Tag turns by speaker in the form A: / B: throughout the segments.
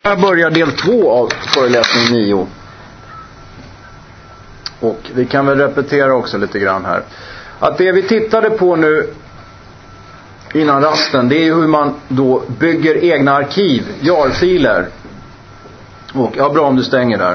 A: Här börjar del 2 av föreläsning 9. Och vi kan väl repetera också lite grann här. Att det vi tittade på nu innan rasten, det är hur man då bygger egna arkiv, jar-filer. Och ja, bra om du stänger där.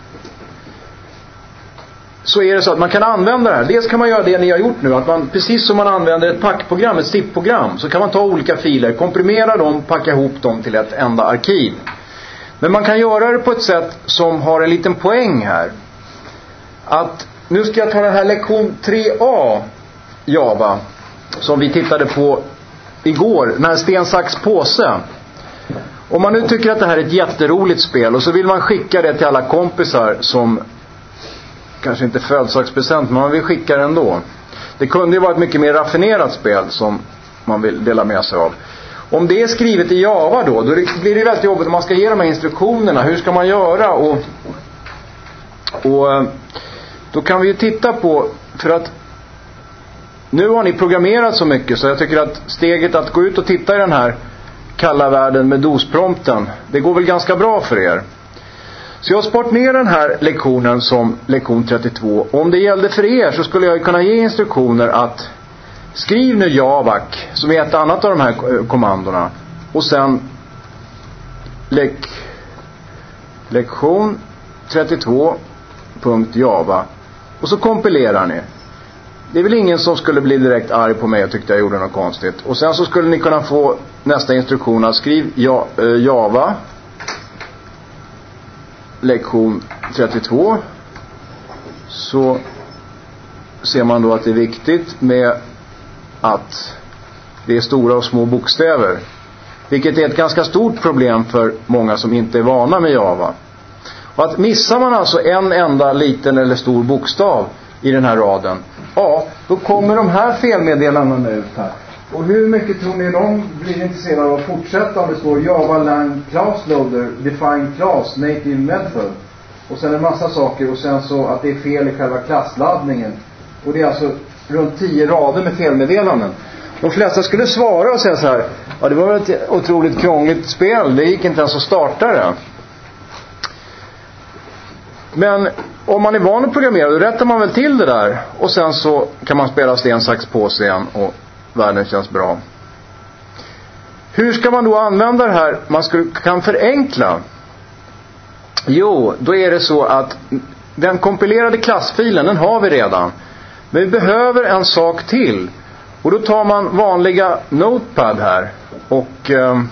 A: Så är det så att man kan använda det här. Dels kan man göra det ni har gjort nu. Att man, precis som man använder ett packprogram, ett STIP-program, så kan man ta olika filer, komprimera dem, packa ihop dem till ett enda arkiv. Men man kan göra det på ett sätt som har en liten poäng här. Att nu ska jag ta den här lektion 3a Java som vi tittade på igår, den här sten, sax, påse. Om man nu tycker att det här är ett jätteroligt spel och så vill man skicka det till alla kompisar som kanske inte födelsedagspresent, men man vill skicka det ändå. Det kunde ju vara ett mycket mer raffinerat spel som man vill dela med sig av. Om det är skrivet i Java då blir det väldigt jobbigt om man ska ge de här instruktionerna. Hur ska man göra? Och då kan vi ju titta på, för att nu har ni programmerat så mycket så jag tycker att steget att gå ut och titta i den här kalla världen med DOS-prompten, det går väl ganska bra för er. Så jag har sparat ner den här lektionen som lektion 32. Om det gällde för er så skulle jag kunna ge instruktioner att skriv nu javac som är ett annat av de här kommandorna. Och sen lektion 32.java. Och så kompilerar ni. Det är väl ingen som skulle bli direkt arg på mig och tyckte jag gjorde något konstigt. Och sen så skulle ni kunna få nästa instruktion att skriv java lektion 32. Så ser man då att det är viktigt med att det är stora och små bokstäver. Vilket är ett ganska stort problem för många som inte är vana med Java. Och att missar man alltså en enda liten eller stor bokstav i den här raden, ja, då kommer de här felmeddelandena ut här. Och hur mycket tror ni de blir intresserade av att fortsätta om det står Java Lang Class Loader, Define Class, Native Method. Och sen en massa saker och sen så att det är fel i själva klassladdningen. Och det är alltså runt 10 rader med felmeddelanden. De flesta skulle svara och säga så här: ja, det var ett otroligt krångligt spel, det gick inte ens att starta det. Men om man är van att programmera, då rättar man väl till det där. Och sen så kan man spela sten, sax, påse igen och världen känns bra. Hur ska man då använda det här? Man kan förenkla. Jo, då är det så att den kompilerade klassfilen, den har vi redan. Men vi behöver en sak till. Och då tar man vanliga Notepad här och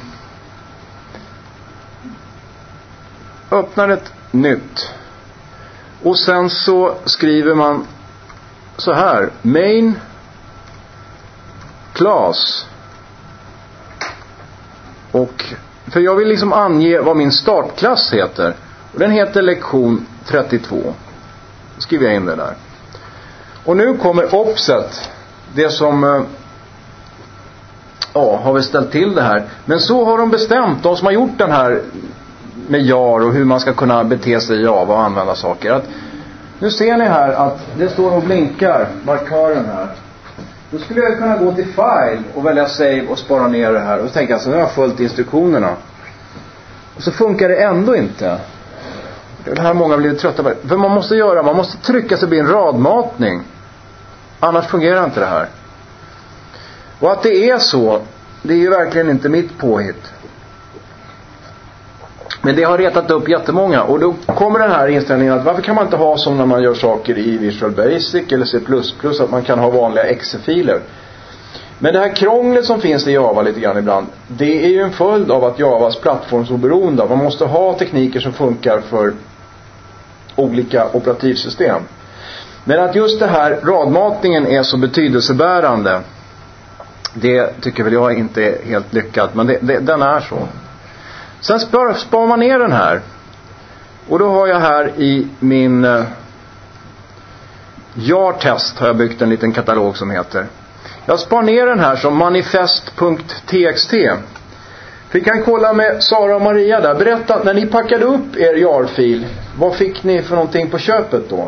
A: öppnar ett nytt. Och sen så skriver man så här: main class. Och för jag vill liksom ange vad min startklass heter. Och den heter lektion 32. Då skriver jag in det där. Och nu kommer offset. Det som har vi ställt till det här. Men så har de bestämt, de som har gjort den här med jar och hur man ska kunna bete sig i Java och använda saker. Att, nu ser ni här att det står och blinkar markören här. Då skulle jag kunna gå till file och välja save och spara ner det här. Och tänka så nu har jag följt instruktionerna. Och så funkar det ändå inte. Det här många blir trötta på. För man måste trycka så det blir en radmatning. Annars fungerar inte det här. Och att det är så, det är ju verkligen inte mitt påhitt. Men det har retat upp jättemånga. Och då kommer den här inställningen att varför kan man inte ha som när man gör saker i Visual Basic eller C++, att man kan ha vanliga exe-filer. Men det här krånglet som finns i Java lite grann ibland, det är ju en följd av att Javas plattformsoberoende. Man måste ha tekniker som funkar för olika operativsystem. Men att just det här radmatningen är så betydelsebärande, det tycker väl jag inte är helt lyckat. Men den är så. Sen spar man ner den här. Och då har jag här i min jar-test har jag byggt en liten katalog som heter. Jag spar ner den här som manifest.txt. Vi kan kolla med Sara och Maria där. Berätta, när ni packade upp er jar-fil, vad fick ni för någonting på köpet då?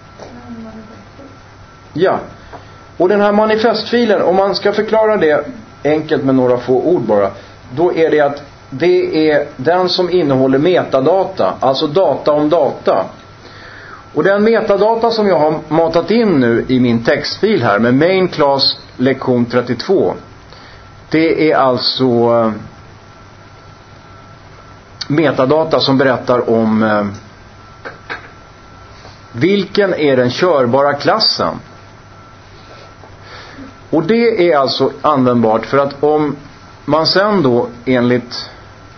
A: Ja. Och den här manifestfilen, om man ska förklara det enkelt med några få ord bara, då är det att det är den som innehåller metadata, alltså data om data. Och den metadata som jag har matat in nu i min textfil här med main class lektion 32, det är alltså metadata som berättar om vilken är den körbara klassen. Och det är alltså användbart för att om man sen då enligt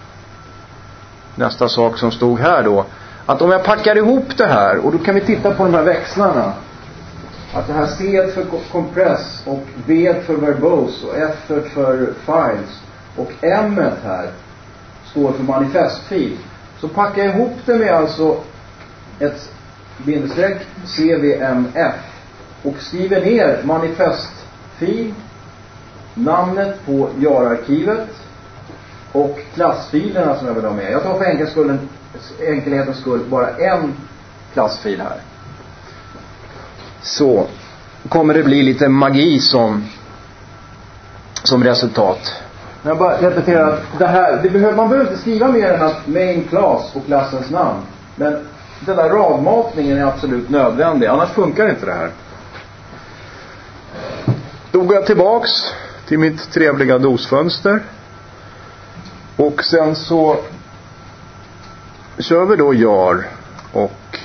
A: nästa sak som stod här då, att om jag packar ihop det här, och då kan vi titta på de här växlarna, att det här C för compress och V för verbose och F för files och M här står för manifestfil, så packar jag ihop det med alltså ett bindestreck CVMF och skriver ner manifestfil, namnet på JAR-arkivet och klassfilerna som jag vill ha med. Jag tar för enkelhetens skull bara en klassfil här. Så kommer det bli lite magi som resultat. Jag bara repeterar att det här, man behöver inte skriva mer än att main class och klassens namn. Men den där radmatningen är absolut nödvändig, annars funkar inte det här. Då går jag tillbaks till mitt trevliga dosfönster. Och sen så kör vi då JAR och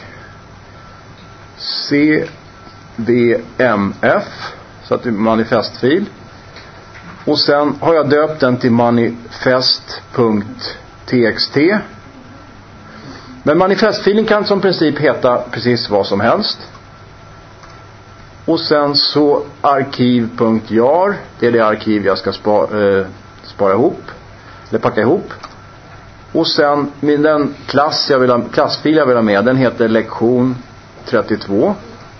A: CVMF, så att det är manifestfil. Och sen har jag döpt den till manifest.txt. Men manifestfilen kan som princip heta precis vad som helst. Och sen så arkiv.jar, det är det arkiv jag ska spara ihop eller packa ihop. Och sen den klassfil jag vill ha med, den heter lektion 32.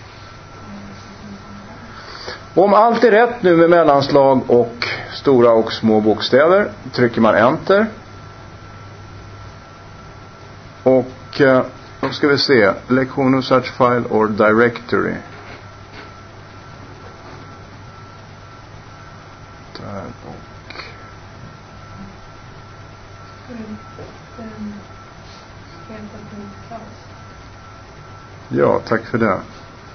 A: Om allt är rätt nu med mellanslag och stora och små bokstäver trycker man enter. Och då ska vi se, lektion search file or directory. Där och ja, tack för det.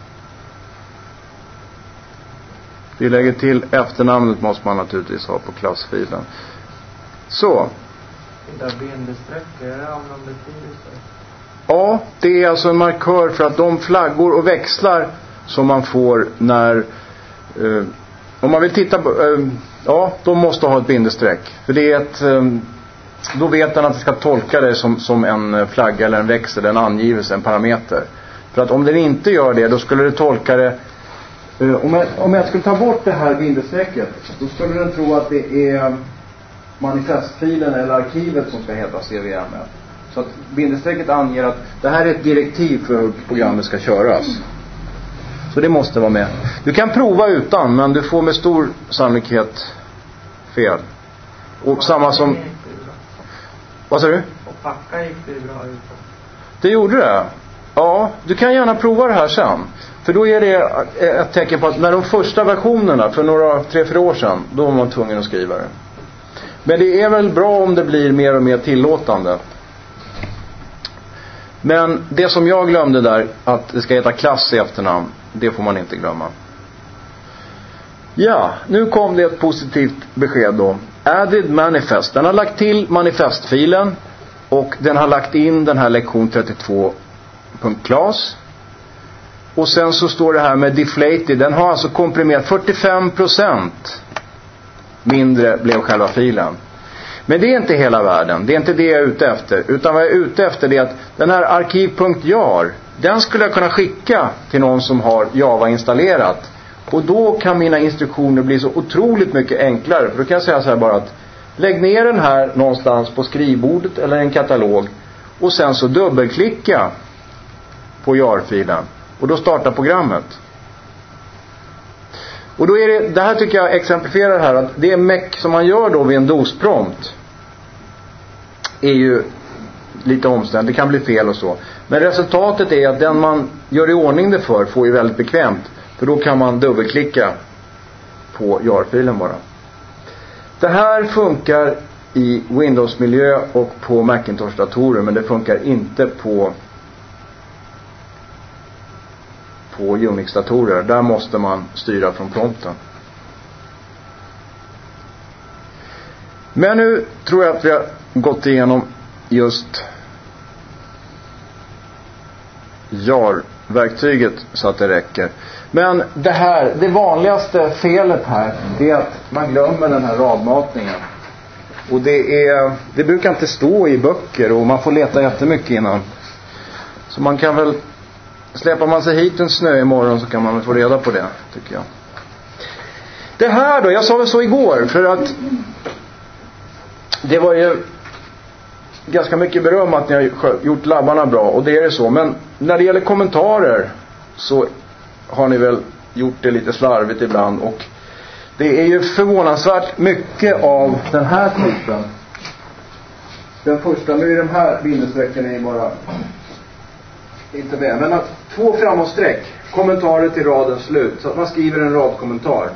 A: Vi lägger till efternamnet, måste man naturligtvis ha på klassfilen. Så.
B: Där bindestreck, är det annan betydelse?
A: Ja, det är alltså en markör för att de flaggor och växlar som man får när om man vill titta på ja, de måste ha ett bindestreck. För det är då vet den att det ska tolka det som en flagga eller en växel, en angivelse, en parameter. För att om den inte gör det, då skulle det tolka det om jag skulle ta bort det här bindestrecket, då skulle den tro att det är manifestfilen eller arkivet som ska heta CVMF. Så att bindestrecket anger att det här är ett direktiv för hur programmet ska köras. Så det måste vara med. Du kan prova utan, men du får med stor sannolikhet fel. Och samma som... Vad sa du?
B: Och packa gick det bra utan.
A: Det gjorde det? Ja, du kan gärna prova det här sen. För då är det ett tecken på att när de första versionerna för 3-4 år sedan, då var man tvungen att skriva det. Men det är väl bra om det blir mer och mer tillåtande. Men det som jag glömde där, att det ska heta klass i efternamn, det får man inte glömma. Ja, nu kom det ett positivt besked då. Added manifest. Den har lagt till manifestfilen och den har lagt in den här lektion 32.class. Och sen så står det här med deflated. Den har alltså komprimerat 45% mindre blev själva filen. Men det är inte hela världen. Det är inte det jag är ute efter. Utan vad jag är ute efter är att den här arkiv.jar, den skulle jag kunna skicka till någon som har Java installerat. Och då kan mina instruktioner bli så otroligt mycket enklare. För då kan jag säga så här bara att lägg ner den här någonstans på skrivbordet eller en katalog. Och sen så dubbelklicka på jar-filen. Och då startar programmet. Och då är det här tycker jag exemplifierar här att det meck som man gör då vid en DOS-prompt är ju lite omständigt. Det kan bli fel och så. Men resultatet är att den man gör i ordning det för får ju väldigt bekvämt. För då kan man dubbelklicka på jar-filen bara. Det här funkar i Windows-miljö och på Macintosh-datorer, men det funkar inte på Unix-datorer. Där måste man styra från prompten. Men nu tror jag att vi har gått igenom just JAR-verktyget så att det räcker. Men det vanligaste felet här, det är att man glömmer den här radmatningen. Och det brukar inte stå i böcker och man får leta jättemycket innan. Så man kan väl, släpar man sig hit en snö imorgon så kan man väl få reda på det, tycker jag. Det här då, jag sa väl så igår, för att det var ju ganska mycket beröm att ni har gjort labbarna bra, och det är det så. Men när det gäller kommentarer så har ni väl gjort det lite slarvigt ibland, och det är ju förvånansvärt mycket av den här typen. Den första, nu är de här bindesträcken är bara inte med, men att 2 framåtsträck, kommentarer till radens slut, så att man skriver en radkommentar.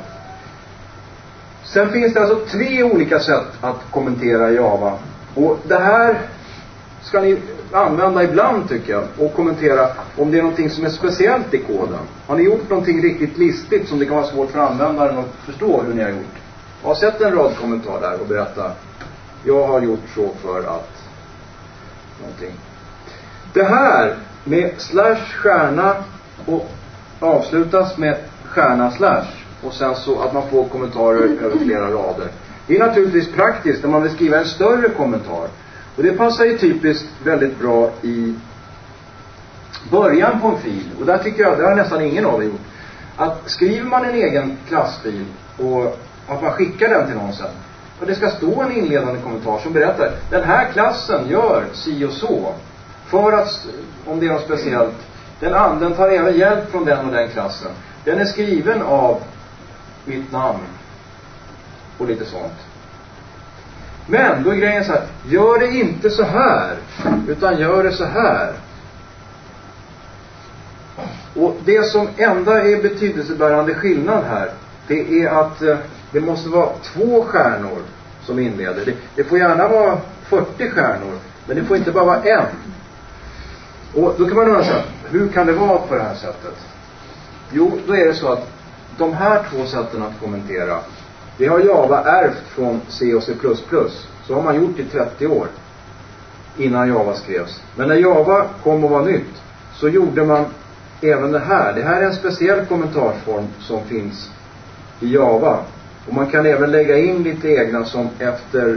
A: Sen finns det alltså 3 olika sätt att kommentera i Java. Och det här ska ni använda ibland, tycker jag, och kommentera om det är någonting som är speciellt i koden. Har ni gjort någonting riktigt listigt som det kan vara svårt för användaren att förstå hur ni har gjort? Jag har sett en radkommentar där och berätta: jag har gjort så för att någonting. Det här med /stjärna och avslutas med // och sen så att man får kommentarer över flera rader. Det är naturligtvis praktiskt när man vill skriva en större kommentar. Och det passar ju typiskt väldigt bra i början på en fil. Och där tycker jag, det har nästan ingen av er gjort, att skriver man en egen klassfil och att man skickar den till någon sen, och det ska stå en inledande kommentar som berättar: den här klassen gör si och så för att, om det är något speciellt, den tar även hjälp från den och den klassen. Den är skriven av mitt namn och lite sånt. Men då är grejen så här: gör det inte så här, utan gör det så här. Och det som enda är betydelsebärande skillnad här, det är att det måste vara 2 stjärnor som inleder. Det får gärna vara 40 stjärnor, men det får inte bara vara 1. Och då kan man undra så här: hur kan det vara på det här sättet? Jo, då är det så att de här 2 sätten att kommentera, det har Java ärvt från C och C++. Så har man gjort i 30 år innan Java skrevs. Men när Java kom och var nytt, så gjorde man även det här. Det här är en speciell kommentarsform som finns i Java. Och man kan även lägga in lite egna, som efter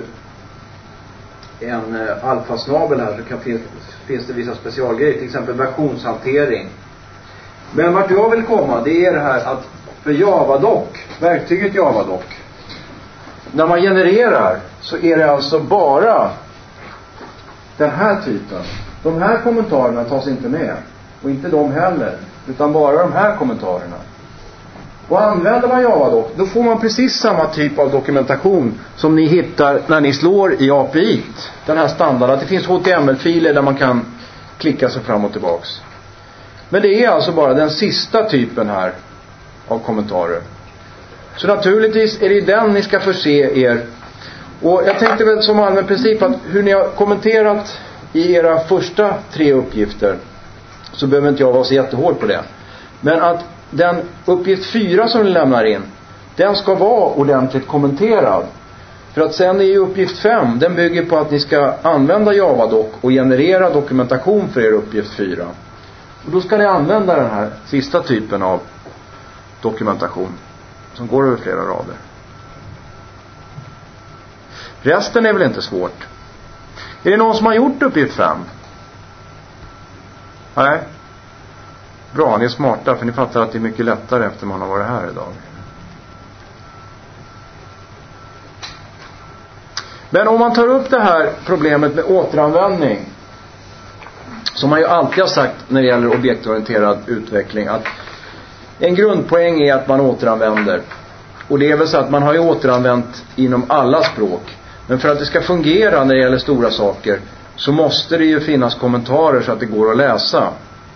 A: en alfasnabel här så finns det vissa specialgrejer. Till exempel versionshantering. Men vart jag vill komma, det är det här att för Javadoc, verktyget Javadoc, när man genererar så är det alltså bara den här typen. De här kommentarerna tas inte med, och inte de heller, utan bara de här kommentarerna. Och använder man Javadoc, då får man precis samma typ av dokumentation som ni hittar när ni slår i API. Den här standarden, det finns HTML-filer där man kan klicka sig fram och tillbaks. Men det är alltså bara den sista typen här av kommentarer. Så naturligtvis är det den ni ska förse er. Och jag tänkte väl som allmän princip att hur ni har kommenterat i era första 3 uppgifter, så behöver inte jag vara så jättehård på det. Men att den uppgift 4 som ni lämnar in, den ska vara ordentligt kommenterad. För att sen är ju uppgift 5, den bygger på att ni ska använda Javadoc och generera dokumentation för er uppgift 4. Och då ska ni använda den här sista typen av dokumentation som går över flera rader. Resten är väl inte svårt. Är det någon som har gjort uppgift 5? Nej. Bra, ni är smarta, för ni fattar att det är mycket lättare efter man har varit här idag. Men om man tar upp det här problemet med återanvändning, som man ju alltid har sagt när det gäller objektorienterad utveckling, att en grundpoäng är att man återanvänder. Och det är väl så att man har ju återanvänt inom alla språk. Men för att det ska fungera när det gäller stora saker, så måste det ju finnas kommentarer så att det går att läsa.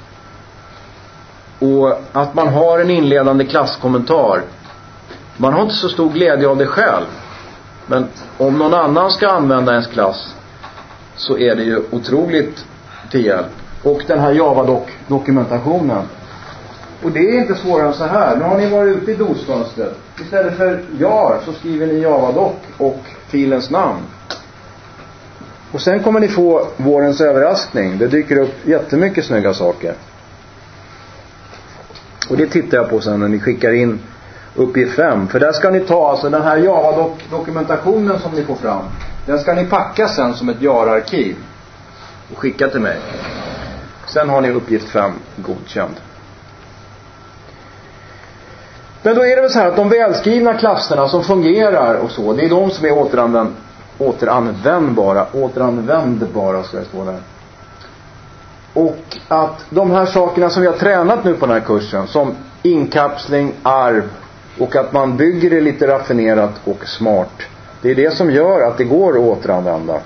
A: Och att man har en inledande klasskommentar, man har inte så stor glädje av det själv. Men om någon annan ska använda ens klass så är det ju otroligt till hjälp. Och den här Java-dokumentationen. Och det är inte svårare än så här. Nu har ni varit ute i DOS-fönstret. Istället för jar så skriver ni Javadoc och filens namn. Och sen kommer ni få vårens överraskning. Det dyker upp jättemycket snygga saker. Och det tittar jag på sen när ni skickar in uppgift 5. För där ska ni ta alltså den här Java-dokumentationen som ni får fram. Den ska ni packa sen som ett JAR-arkiv. Och skicka till mig. Sen har ni uppgift 5 godkänd. Men då är det väl så här att de välskrivna klasserna som fungerar och så, det är de som är återanvändbara ska det stå där. Och att de här sakerna som vi har tränat nu på den här kursen, som inkapsling, arv och att man bygger det lite raffinerat och smart, det är det som gör att det går att återanvända.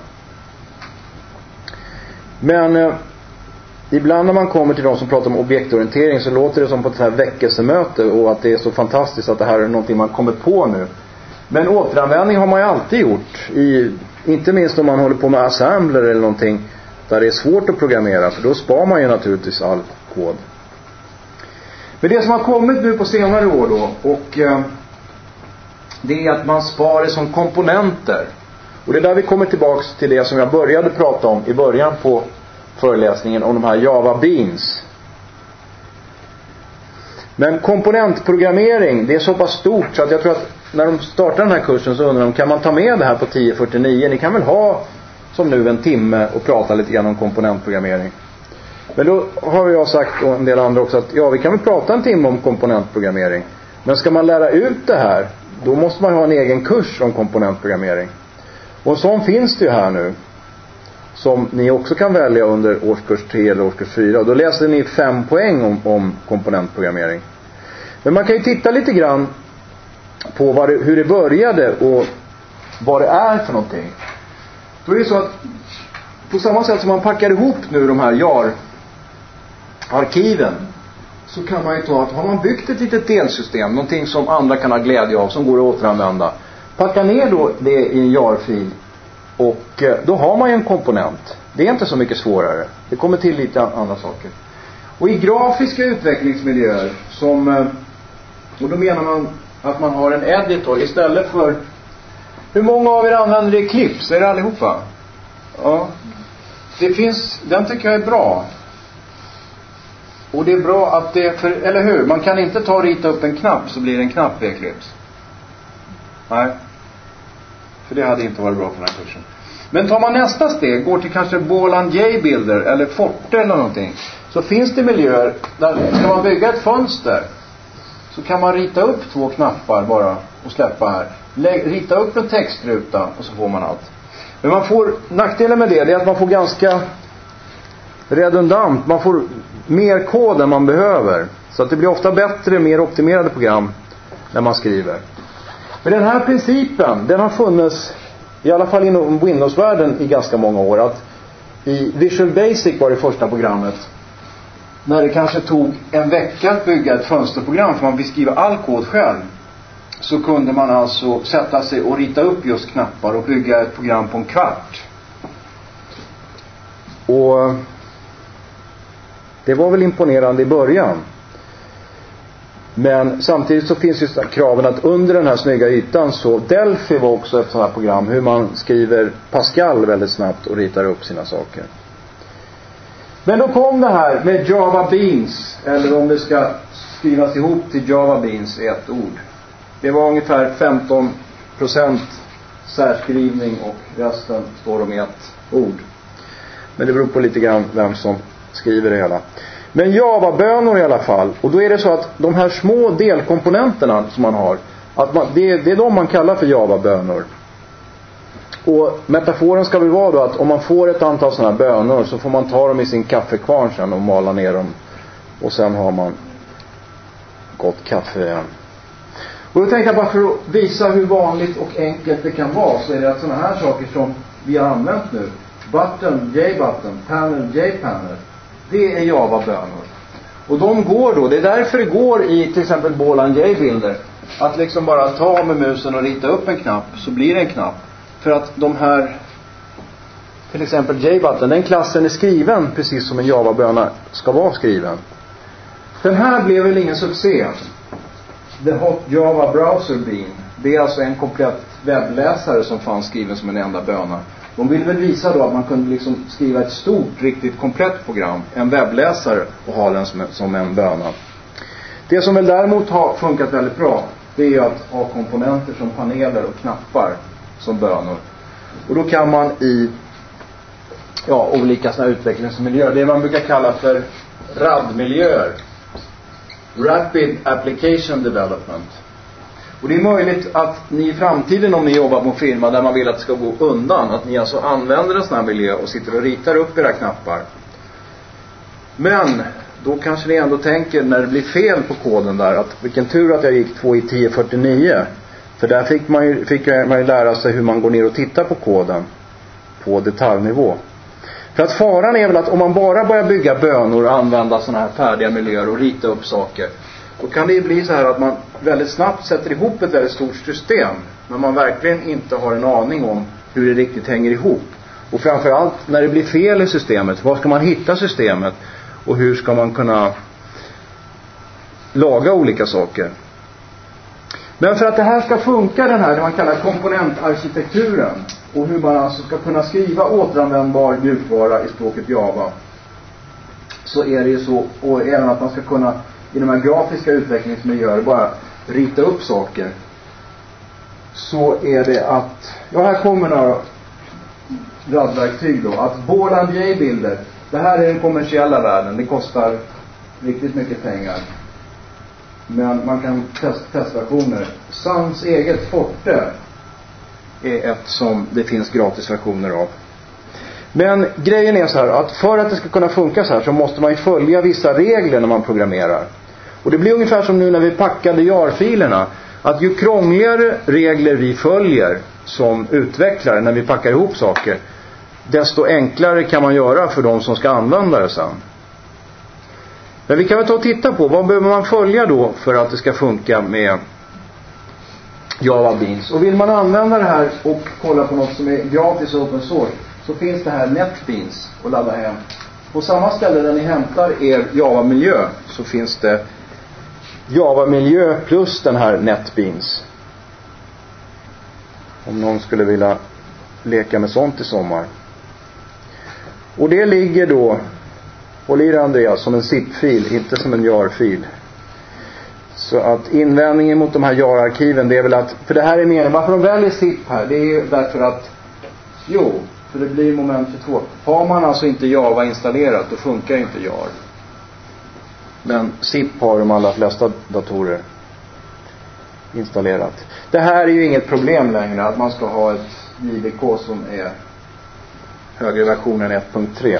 A: Men ibland när man kommer till de som pratar om objektorientering så låter det som på ett här väckelsemöte och att det är så fantastiskt att det här är någonting man kommer på nu. Men återanvändning har man ju alltid gjort. Inte minst om man håller på med assembler eller någonting där det är svårt att programmera, för då spar man ju naturligtvis all kod. Men det som har kommit nu på senare år då, och det är att man spar det som komponenter. Och det är där vi kommer tillbaks till det som jag började prata om i början på föreläsningen om de här Java Beans. Men komponentprogrammering, det är så pass stort så att jag tror att när de startar den här kursen så undrar de, kan man ta med det här på 1049? Ni kan väl ha som nu en timme och prata lite grann om komponentprogrammering. Men då har jag sagt och en del andra också att ja, vi kan väl prata en timme om komponentprogrammering. Men ska man lära ut det här, då måste man ha en egen kurs om komponentprogrammering. Och sån finns det ju här nu, som ni också kan välja under årskurs 3 eller årskurs 4. Och då läser ni 5 poäng om komponentprogrammering. Men man kan ju titta lite grann på hur det började och vad det är för någonting. Då är det så att på samma sätt som man packar ihop nu de här JAR-arkiven, så kan man ju ta att har man byggt ett litet delsystem, någonting som andra kan ha glädje av, som går att återanvända, packa ner då det i en JAR-fil. Och då har man ju en komponent. Det är inte så mycket svårare. Det kommer till lite andra saker. Och i grafiska utvecklingsmiljöer och då menar man att man har en editor istället för... Hur många av er använder Eclipse? Är det allihopa? Ja. Det finns... Den tycker jag är bra. Och det är bra att det... eller hur? Man kan inte ta och rita upp en knapp så blir det en knapp i Eclipse. Nej. För det hade inte varit bra för den här kursen. Men tar man nästa steg, går till kanske Boland J-Builder eller Forte eller någonting, så finns det miljöer där ska man bygga ett fönster, så kan man rita upp 2 knappar bara och släppa här. Rita upp en textruta och så får man allt. Men man får, nackdelen med det är att man får ganska redundant, man får mer kod än man behöver. Så att det blir ofta bättre, mer optimerade program när man skriver. Men den här principen, den har funnits i alla fall inom Windows-världen i ganska många år. Att i Visual Basic var det första programmet. När det kanske tog en vecka att bygga ett fönsterprogram för man vill skriva all kod själv, så kunde man alltså sätta sig och rita upp just knappar och bygga ett program på en kvart. Och det var väl imponerande i början. Men samtidigt så finns ju kraven att under den här snygga ytan, så Delphi var också ett sådant här program, hur man skriver Pascal väldigt snabbt och ritar upp sina saker. Men då kom det här med Java Beans, eller om det ska skrivas ihop till Java Beans i ett ord. Det var ungefär 15% särskrivning och resten står de i ett ord. Men det beror på lite grann vem som skriver det hela. Men Java-bönor i alla fall. Och då är det så att de här små delkomponenterna som man har, det är de man kallar för Java-bönor. Och metaforen ska väl vara då att om man får ett antal sådana här bönor, så får man ta dem i sin kaffekvarn sen och mala ner dem. Och sen har man gott kaffe igen. Och då tänkte jag bara, för att visa hur vanligt och enkelt det kan vara, så är det att sådana här saker som vi har använt nu, button, J-button, panel, J-panel, det är Java-bönor. Och de går då, det är därför det går i till exempel Boland J-Builder. att liksom bara ta med musen och rita upp en knapp, så blir det en knapp. För att de här, till exempel JButton, den klassen är skriven precis som en Java-böna ska vara skriven. Den här blev väl ingen succé. The Hot Java Browser Bean. Det är alltså en komplett webbläsare som fanns skriven som en enda böna. De ville väl visa då att man kunde liksom skriva ett stort, riktigt komplett program, en webbläsare, och ha den som en böna. Det som väl däremot har funkat väldigt bra, det är att ha komponenter som paneler och knappar som bönor. Och då kan man i olika sådana utvecklingsmiljöer, det man brukar kalla för RAD-miljöer, Rapid Application Development. Och det är möjligt att ni i framtiden, om ni jobbar på en firma där man vill att det ska gå undan, att ni alltså använder en sån här miljö och sitter och ritar upp era knappar. Men då kanske ni ändå tänker, när det blir fel på koden där, att vilken tur att jag gick 2 i 1049. För där fick man ju lära sig hur man går ner och tittar på koden på detaljnivå. För att faran är väl att om man bara börjar bygga bönor och använda såna här färdiga miljöer och rita upp saker, då kan det ju bli så här att man väldigt snabbt sätter ihop ett väldigt stort system, men man verkligen inte har en aning om hur det riktigt hänger ihop. Och framförallt när det blir fel i systemet, var ska man hitta systemet och hur ska man kunna laga olika saker. Men för att det här ska funka, den här det man kallar komponentarkitekturen, och hur man alltså ska kunna skriva återanvändbar mjukvara i språket Java, så är det ju så, och även att man ska kunna i de här grafiska utvecklingsmiljöer bara rita upp saker, så är det att, här kommer några RAD-verktyg då, att Borland J-bilder, det här är den kommersiella världen, det kostar riktigt mycket pengar, men man kan testa versioner. Sans eget Forte är ett som det finns gratisversioner av. Men grejen är så här, att för att det ska kunna funka så här, så måste man ju följa vissa regler när man programmerar. Och det blir ungefär som nu när vi packade jar-filerna, att ju krångligare regler vi följer som utvecklare när vi packar ihop saker, desto enklare kan man göra för de som ska använda det sen. Men vi kan väl ta och titta på, vad behöver man följa då för att det ska funka med Java Beans. Och vill man använda det här och kolla på något som är gratis och open source, så finns det här NetBeans att ladda hem. På samma ställe där ni hämtar er Java-miljö, så finns det Java-miljö plus den här NetBeans. Om någon skulle vilja leka med sånt i sommar. Och det ligger då, håll i det Andreas, som en zip-fil, inte som en jar-fil. Så att invändningen mot de här jar-arkiven, det är väl att, för det här är meningen, varför de väljer zip här, det är ju därför att, för det blir moment 22. Har man alltså inte Java installerat, då funkar inte jar. Men zip har de allra flesta datorer installerat. Det här är ju inget problem längre, att man ska ha ett JVK som är högre versionen 1.3.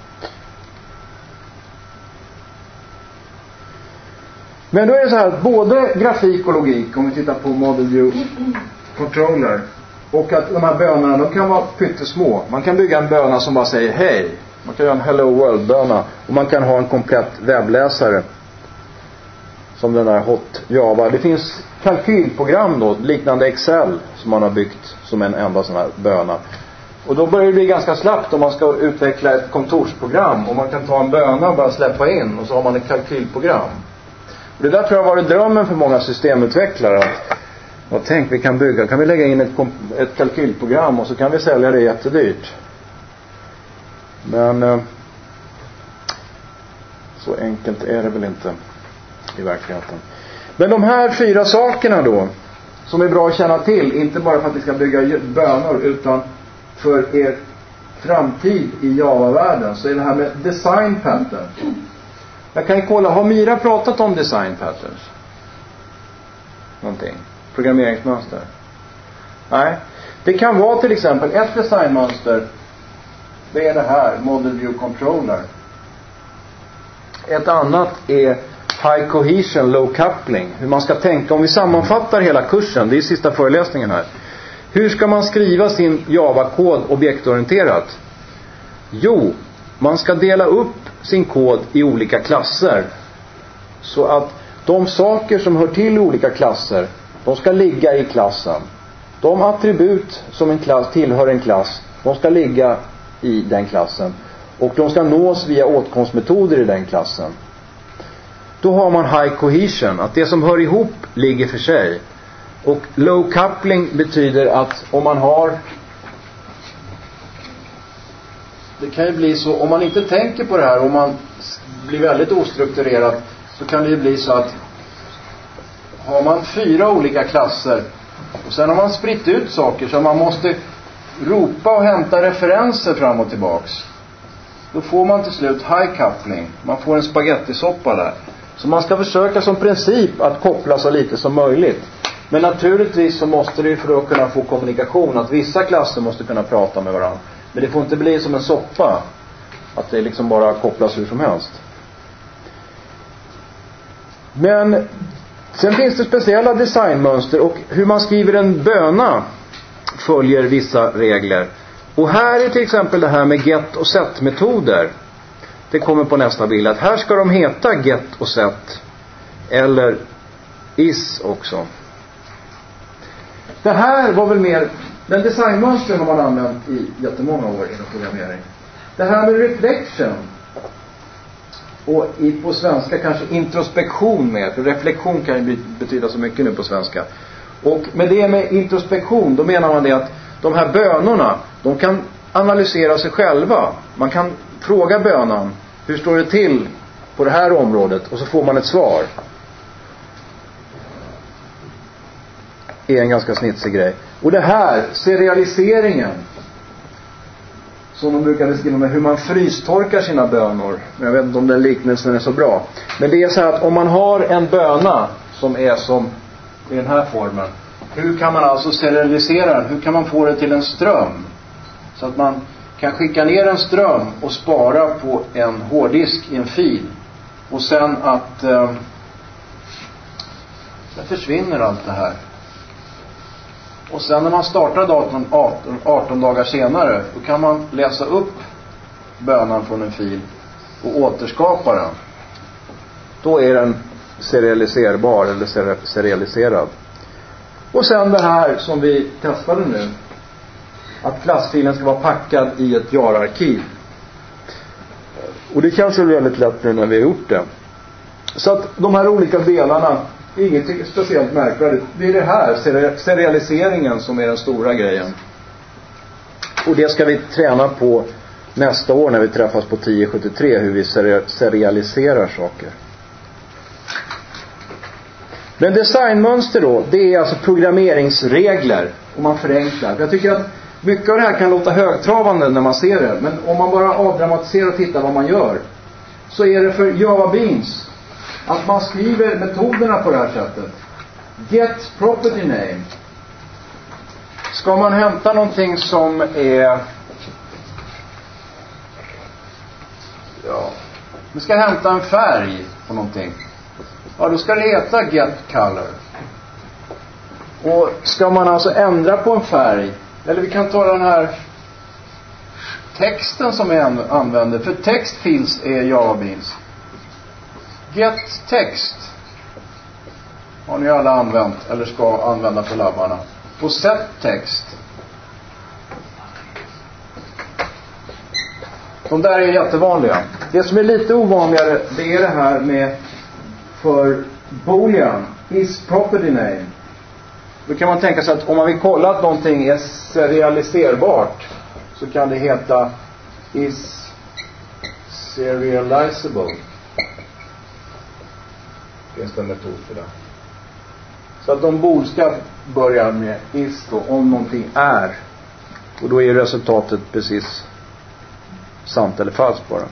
A: Men då är det så här att både grafik och logik, om vi tittar på Model View Controller, och att de här bönorna, de kan vara pyttesmå. Man kan bygga en böna som bara säger hej. Man kan göra en Hello World-böna. Och man kan ha en komplett webbläsare som den här Hot Java. Det finns kalkylprogram då, liknande Excel, som man har byggt som en enda sån här böna. Och då börjar det bli ganska slappt om man ska utveckla ett kontorsprogram. Och man kan ta en böna och bara släppa in, och så har man ett kalkylprogram. Och det där tror jag var drömmen för många systemutvecklare. Och tänk, vi kan vi lägga in ett kalkylprogram och så kan vi sälja det jättedyrt. Men så enkelt är det väl inte i verkligheten. Men de här 4 sakerna då, som är bra att känna till, inte bara för att vi ska bygga bönor, utan för er framtid i Java-världen, så är det här med design pattern. Jag kan ju kolla, har Mira pratat om design patterns? Någonting? Programmeringsmönster? Nej. Det kan vara till exempel ett designmönster. Det är det här, Model View Controller. Ett annat är High Cohesion, Low Coupling. Hur man ska tänka, om vi sammanfattar hela kursen, det är sista föreläsningen här. Hur ska man skriva sin Java-kod objektorienterat? Jo, man ska dela upp sin kod i olika klasser. Så att de saker som hör till olika klasser, de ska ligga i klassen. De attribut som en klass tillhör en klass, de ska ligga i den klassen. Och de ska nås via åtkomstmetoder i den klassen. Då har man high cohesion, att det som hör ihop ligger för sig. Och low coupling betyder att om man har... Det kan ju bli så, om man inte tänker på det här, om man blir väldigt ostrukturerad, så kan det ju bli så att har man 4 olika klasser och sen har man spritt ut saker så man måste ropa och hämta referenser fram och tillbaks. Då får man till slut high coupling. Man får en spagettisoppa där. Så man ska försöka som princip att koppla så lite som möjligt. Men naturligtvis så måste det ju, för att kunna få kommunikation, att vissa klasser måste kunna prata med varandra. Men det får inte bli som en soppa, att det liksom bara kopplas hur som helst. Men sen finns det speciella designmönster, och hur man skriver en böna följer vissa regler. Och här är till exempel det här med get och set metoder. Det kommer på nästa bild, att här ska de heta get och set eller is också. Det här var väl mer, den designmönstren har man använt i jättemånga år inom programmering. Det här med reflection, och på svenska kanske introspektion med, för reflektion kan ju betyda så mycket nu på svenska. Och med det med introspektion, då menar man det att de här bönorna, de kan analysera sig själva. Man kan fråga bönan, hur står det till på det här området? Och så får man ett svar. Det är en ganska snitsig grej. Och det här, serialiseringen, som de brukar beskriva med hur man frystorkar sina bönor. Jag vet inte om den liknelsen är så bra. Men det är så här att om man har en böna som är som i den här formen, hur kan man alltså serialisera den? Hur kan man få det till en ström? Så att man kan skicka ner en ström och spara på en hårddisk i en fil. Och sen att det försvinner allt det här. Och sen när man startar datorn 18 dagar senare, då kan man läsa upp bönan från en fil och återskapa den. Då är den serialiserbar eller serialiserad. Och sen det här som vi testade nu, att klassfilen ska vara packad i ett JAR-arkiv. Och det kanske är väldigt lätt nu när vi har gjort det. Så att de här olika delarna, inget speciellt märkvärdigt. Det är det här, serialiseringen, som är den stora grejen. Och det ska vi träna på nästa år när vi träffas på 1073, hur vi serialiserar saker. Men designmönster då, det är alltså programmeringsregler, om man förenklar. Jag tycker att mycket av det här kan låta högtravande när man ser det, men om man bara avdramatiserar och tittar vad man gör, så är det för Java Beans att man skriver metoderna på det här sättet. Get property name. Ska man hämta någonting som är... Ja, vi ska hämta en färg på någonting. Ja, då ska det heta get color. Och ska man alltså ändra på en färg, eller vi kan ta den här texten som vi använder, för text fields är Java Beans. Get text har ni alla använt eller ska använda på labbarna. På set text. De där är jättevanliga. Det som är lite ovanligare, det är det här med för boolean is property name. Då kan man tänka sig att om man vill kolla att någonting är serialiserbart, så kan det heta is serializable. Finns det en metod för det. Så att de boolska börjar med is då, om någonting är. Och då är resultatet precis sant eller falskt bara.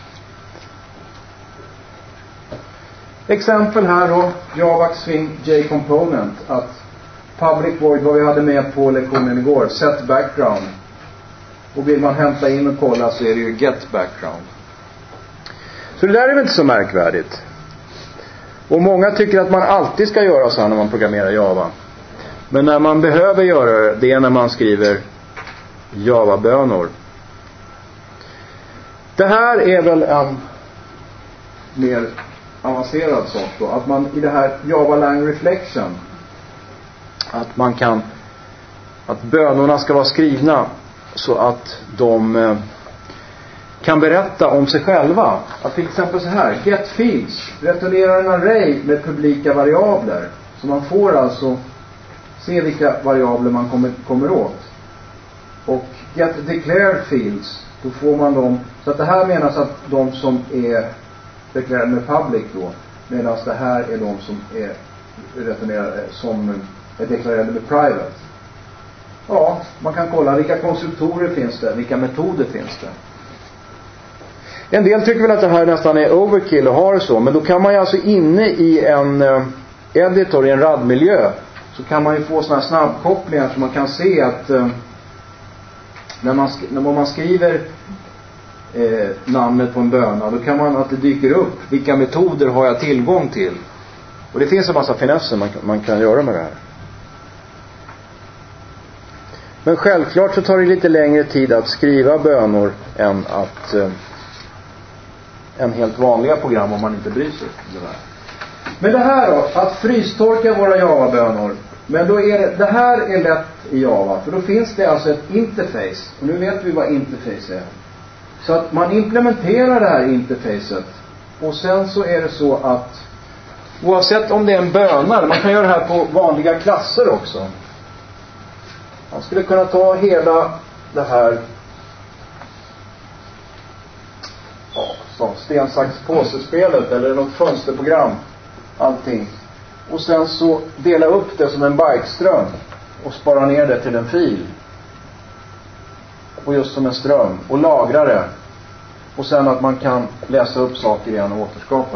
A: Exempel här då, Java Swing J-component, att public void, vad vi hade med på lektionen igår, set background. Och vill man hämta in och kolla så är det ju get background. Så det där är väl inte så märkvärdigt. Och många tycker att man alltid ska göra så när man programmerar Java. Men när man behöver göra det, det är när man skriver Java-bönor. Det här är väl en mer avancerad sak då. Att man i det här Java Lang Reflection, att man kan, att bönorna ska vara skrivna så att de kan berätta om sig själva. Att till exempel så här, get fields returnerar en array med publika variabler. Så man får alltså se vilka variabler man kommer åt. Och get declared fields, då får man dem. Så att det här menas att de som är deklarerade med public då, medan det här är de som är returnerade, som är deklarerade med private. Ja, man kan kolla vilka konstruktorer finns det, vilka metoder finns det. En del tycker väl att det här nästan är overkill och har så, men då kan man ju alltså inne i en editor, i en RAD-miljö, så kan man ju få såna här snabbkopplingar så man kan se att när man skriver namnet på en böna, då kan man att det dyker upp vilka metoder har jag tillgång till. Och det finns en massa finesser man kan göra med det här. Men självklart så tar det lite längre tid att skriva bönor än att en helt vanliga program om man inte bryr sig om det där. Men det här då, att frystorka våra Java-bönor. Men då är det här är lätt i Java, för då finns det alltså ett interface. Och nu vet vi vad interface är. Så att man implementerar det här interfacet. Och sen så är det så att oavsett om det är en böna, man kan göra det här på vanliga klasser också. Man skulle kunna ta hela det här sten, sax, påse-spelet eller något fönsterprogram, allting. Och sen så dela upp det som en byteström och spara ner det till en fil. Och just som en ström. Och lagra det. Och sen att man kan läsa upp saker igen och återskapa.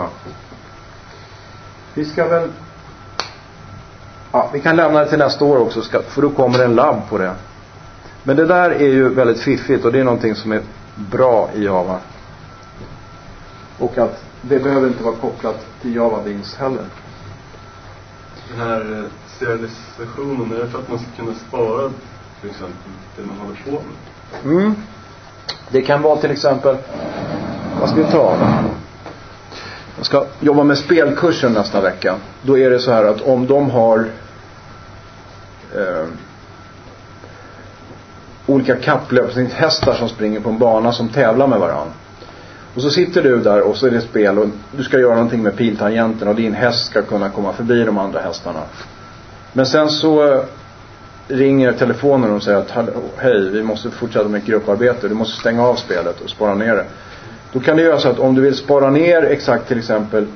A: Vi ska väl... Ja, vi kan lämna det till nästa år också, för då kommer en labb på det. Men det där är ju väldigt fiffigt och det är någonting som är bra i Java. Och att det behöver inte vara kopplat till Java Beans heller.
C: Den här serialisationen, är det för att man ska kunna spara till exempel det man håller på med?
A: Det kan vara till exempel, vad ska vi ta? Jag ska jobba med spelkursen nästa vecka. Då är det så här att om de har olika kapplöpningshästar som springer på en bana som tävlar med varandra. Och så sitter du där och så är det spel och du ska göra någonting med piltangenten och din häst ska kunna komma förbi de andra hästarna. Men sen så ringer telefonen och säger att hej, vi måste fortsätta med ett grupparbete. Du måste stänga av spelet och spara ner det. Då kan det göra så att om du vill spara ner exakt till exempel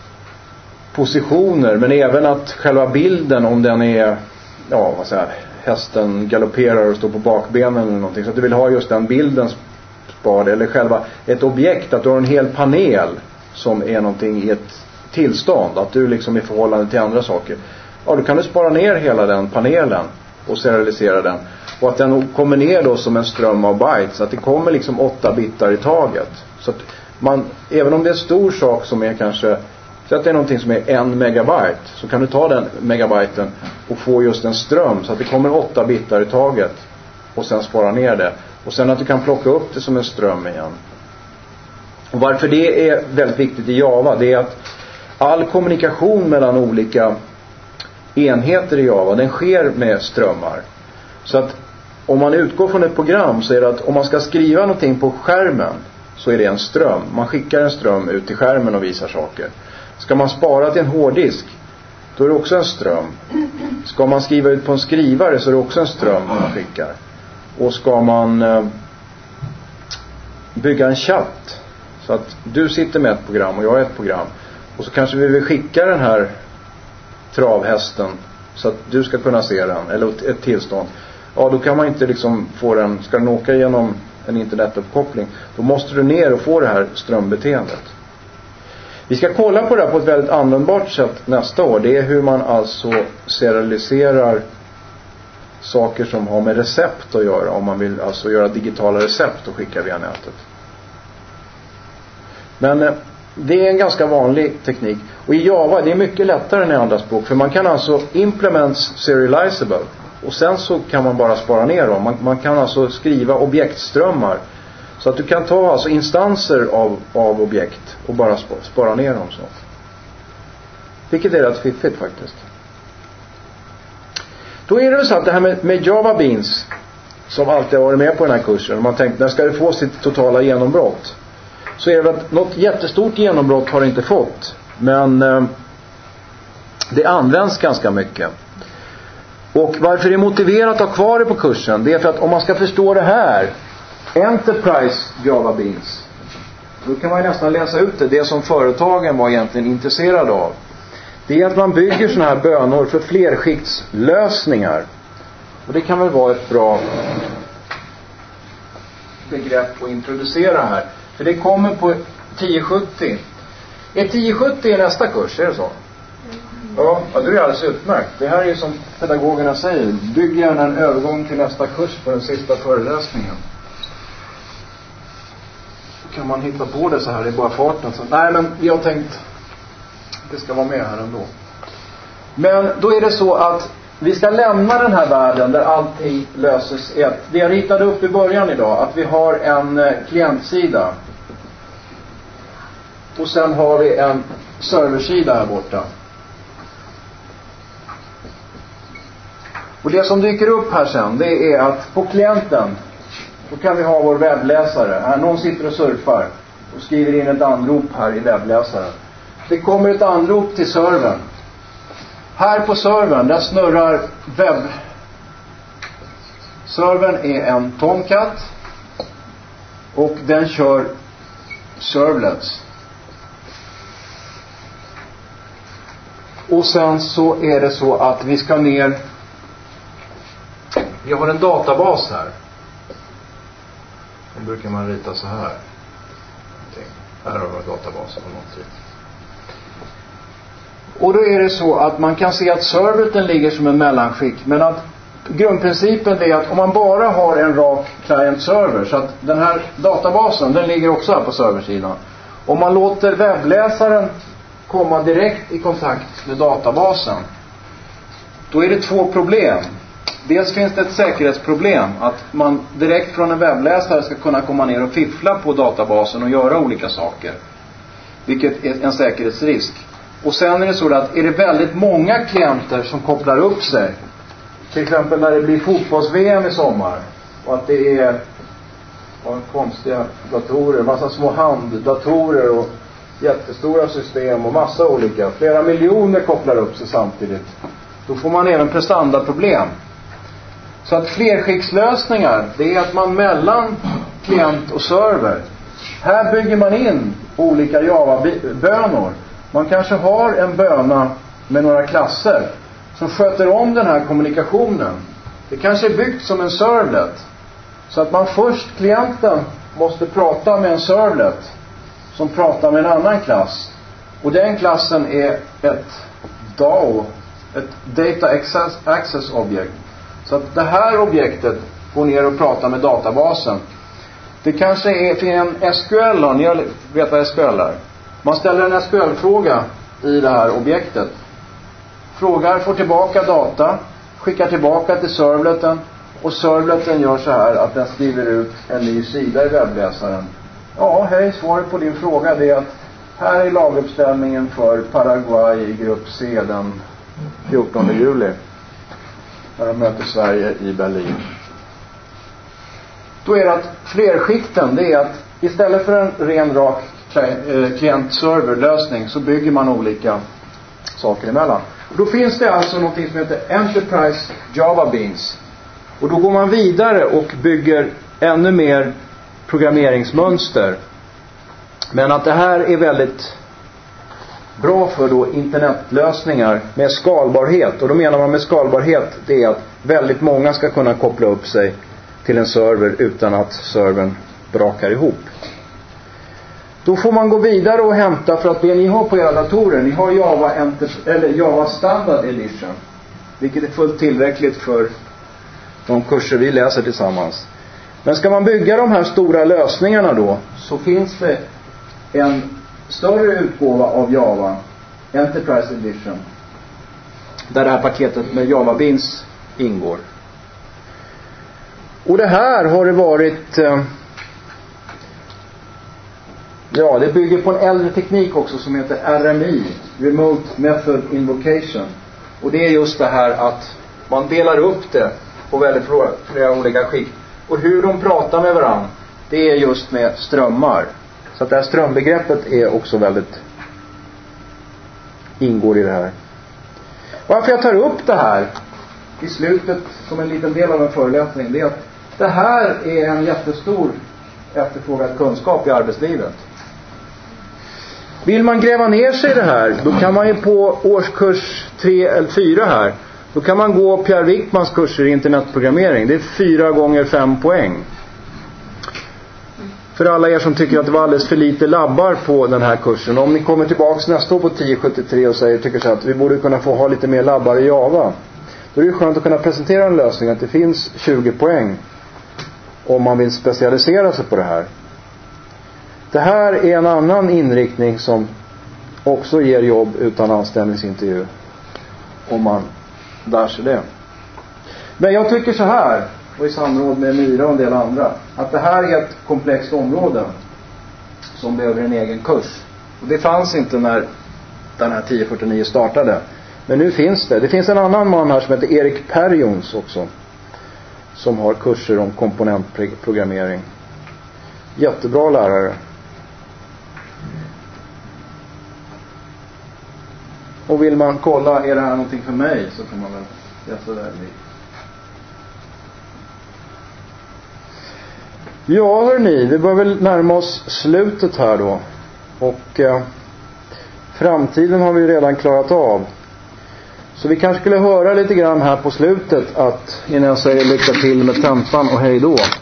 A: positioner, men även att själva bilden, om den är, ja vad säger, hästen galopperar och står på bakbenen eller någonting, så att du vill ha just den bilden sparad, eller själva ett objekt, att du har en hel panel som är någonting i ett tillstånd, att du liksom i förhållande till andra saker, ja då kan du spara ner hela den panelen och serialisera den, och att den kommer ner då som en ström av bytes, att det kommer liksom 8 bitar i taget. Så att man, även om det är en stor sak som är kanske, så att det är någonting som är 1 megabyte, så kan du ta den megabyten och få just en ström, så att det kommer 8 bitar i taget och sen spara ner det. Och sen att du kan plocka upp det som en ström igen. Och varför det är väldigt viktigt i Java, det är att all kommunikation mellan olika enheter i Java, den sker med strömmar. Så att om man utgår från ett program, så är det att om man ska skriva någonting på skärmen, så är det en ström. Man skickar en ström ut till skärmen och visar saker. Ska man spara till en hårddisk, då är det också en ström. Ska man skriva ut på en skrivare, så är det också en ström man skickar. Och ska man bygga en chatt, så att du sitter med ett program och jag är ett program, och så kanske vi vill skicka den här travhästen så att du ska kunna se den, eller ett tillstånd. Ja, då kan man inte liksom få den, ska den åka igenom en internetuppkoppling, då måste du ner och få det här strömbeteendet. Vi ska kolla på det här på ett väldigt användbart sätt nästa år. Det är hur man alltså serialiserar saker som har med recept att göra, om man vill alltså göra digitala recept och skicka via nätet. Men det är en ganska vanlig teknik. Och i Java, det är mycket lättare än i andra språk, för man kan alltså implement serializable, och sen så kan man bara spara ner dem. Man kan alltså skriva objektströmmar, så att du kan ta alltså instanser av objekt och bara spara ner dem så. Vilket är rätt fiffigt faktiskt. Då är det så att det här med Java Beans, som alltid har varit med på den här kursen, om man tänkte när ska det få sitt totala genombrott, så är det att något jättestort genombrott har det inte fått, men det används ganska mycket. Och varför det är motiverat att ha kvar det på kursen, det är för att om man ska förstå det här Enterprise Java Beans, då kan man ju nästan läsa ut det som företagen var egentligen intresserade av. Det är att man bygger såna här bönor för flerskiktslösningar. Och det kan väl vara ett bra begrepp att introducera här. För det kommer på 1070. Är 1070 i nästa kurs, är det så? Ja, det är alldeles utmärkt. Det här är som pedagogerna säger. Bygg gärna en övergång till nästa kurs på den sista föreläsningen. Så kan man hitta på det så här, det är bara farten. Så, nej, men vi har tänkt det ska vara med här ändå. Men då är det så att vi ska lämna den här världen där allting löses ett. Det jag ritade upp i början idag, att vi har en klientsida. Och sen har vi en serversida här borta. Och det som dyker upp här sen, det är att på klienten, då kan vi ha vår webbläsare. Här någon sitter och surfar och skriver in ett anrop här i webbläsaren. Det kommer ett anrop till servern. Här på servern, där snurrar webb. Servern är en Tomcat. Och den kör servlets. Och sen så är det så att vi ska ner. Vi har en databas här. Då brukar man rita så här. Här har vi databasen på något sätt. Och då är det så att man kan se att servern ligger som en mellanskick. Men att grundprincipen är att om man bara har en rak client-server, så att den här databasen, den ligger också här på serversidan. Om man låter webbläsaren komma direkt i kontakt med databasen, då är det två problem. Dels finns det ett säkerhetsproblem, att man direkt från en webbläsare ska kunna komma ner och fiffla på databasen och göra olika saker. Vilket är en säkerhetsrisk. Och sen är det så att är det väldigt många klienter som kopplar upp sig, till exempel när det blir fotbolls-VM i sommar, och att det är konstiga datorer, massa små handdatorer och jättestora system och massa olika, flera miljoner kopplar upp sig samtidigt, då får man även prestandaproblem. Så att flerskiktslösningar, det är att man mellan klient och server, här bygger man in olika Java-bönor. Man kanske har en böna med några klasser som sköter om den här kommunikationen. Det kanske är byggt som en servlet. Så att man först, klienten, måste prata med en servlet som pratar med en annan klass. Och den klassen är ett DAO, ett Data Access Object. Så att det här objektet går ner och pratar med databasen. Det kanske är en SQL, ni vet vad SQL är. Man ställer en SQL-fråga i det här objektet. Frågar, får tillbaka data, skickar tillbaka till servleten, och servleten gör så här att den skriver ut en ny sida i webbläsaren. Ja, hej, svaret på din fråga är att här är laguppställningen för Paraguay i grupp C den 14 juli. När de möter Sverige i Berlin. Då är det att flerskikten, det är att istället för en ren rak klient-server-lösning så bygger man olika saker emellan. Och då finns det alltså något som heter Enterprise Java Beans. Och då går man vidare och bygger ännu mer programmeringsmönster. Men att det här är väldigt bra för då internetlösningar med skalbarhet. Och då menar man med skalbarhet, det är att väldigt många ska kunna koppla upp sig till en server utan att servern brakar ihop. Då får man gå vidare och hämta, för att det ni har på era datorer, ni har Java Standard Edition, vilket är fullt tillräckligt för de kurser vi läser tillsammans. Men ska man bygga de här stora lösningarna då, så finns det en större utgåva av Java, Enterprise Edition, där det här paketet med Java Beans ingår. Och det här har det varit Ja, det bygger på en äldre teknik också som heter RMI, Remote Method Invocation. Och det är just det här att man delar upp det på väldigt flera olika skikt. Och hur de pratar med varandra, det är just med strömmar. Så att det här strömbegreppet är också väldigt, ingår i det här. Varför jag tar upp det här i slutet som en liten del av en föreläsning, det är att det här är en jättestor efterfrågad kunskap i arbetslivet. Vill man gräva ner sig i det här, då kan man ju på årskurs 3 eller 4 här, då kan man gå Pierre Wickmans kurser i internetprogrammering. Det är 4 gånger 5 poäng. För alla er som tycker att det var alldeles för lite labbar på den här kursen. Om ni kommer tillbaka nästa år på 1073 och tycker så att vi borde kunna få ha lite mer labbar i Java. Då är det skönt att kunna presentera en lösning att det finns 20 poäng om man vill specialisera sig på det här. Det här är en annan inriktning som också ger jobb utan anställningsintervju. Om man lär sig det. Men jag tycker så här, och i samråd med Myra och en del andra, att det här är ett komplext område som behöver en egen kurs. Och det fanns inte när den här 1049 startade. Men nu finns det. Det finns en annan man här som heter Erik Perjons också, som har kurser om komponentprogrammering. Jättebra lärare. Och vill man kolla, är det här någonting för mig, så kan man väl läsa där lite. Ja hörni, vi börjar väl närma oss slutet här då. Och framtiden har vi redan klarat av. Så vi kanske skulle höra lite grann här på slutet att innan jag säger lycka till med tentan och hej då.